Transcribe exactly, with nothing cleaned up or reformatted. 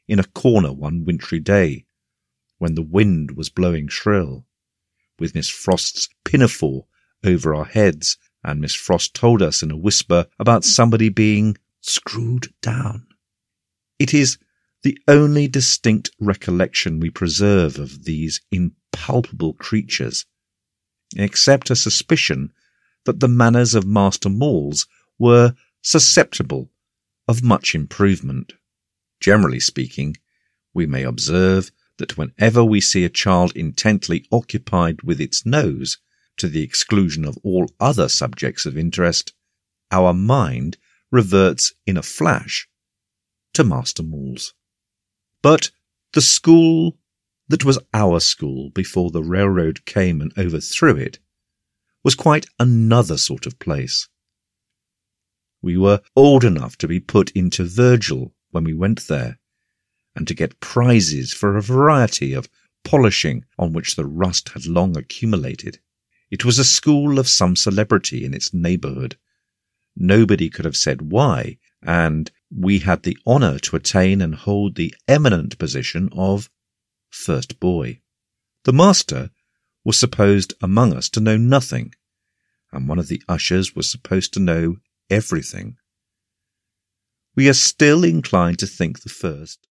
in a corner one wintry day, when the wind was blowing shrill, with Miss Frost's pinafore over our heads, and Miss Frost told us in a whisper about somebody being screwed down. It is the only distinct recollection we preserve of these impalpable creatures, except a suspicion that the manners of Master Maules were susceptible of much improvement. Generally speaking, we may observe that whenever we see a child intently occupied with its nose, to the exclusion of all other subjects of interest, our mind reverts in a flash to Master Maules. But the school that was our school before the railroad came and overthrew it was quite another sort of place. We were old enough to be put into Virgil when we went there, and to get prizes for a variety of polishing on which the rust had long accumulated. It was a school of some celebrity in its neighbourhood. Nobody could have said why, and we had the honour to attain and hold the eminent position of first boy. The master was supposed among us to know nothing, and one of the ushers was supposed to know everything. We are still inclined to think the first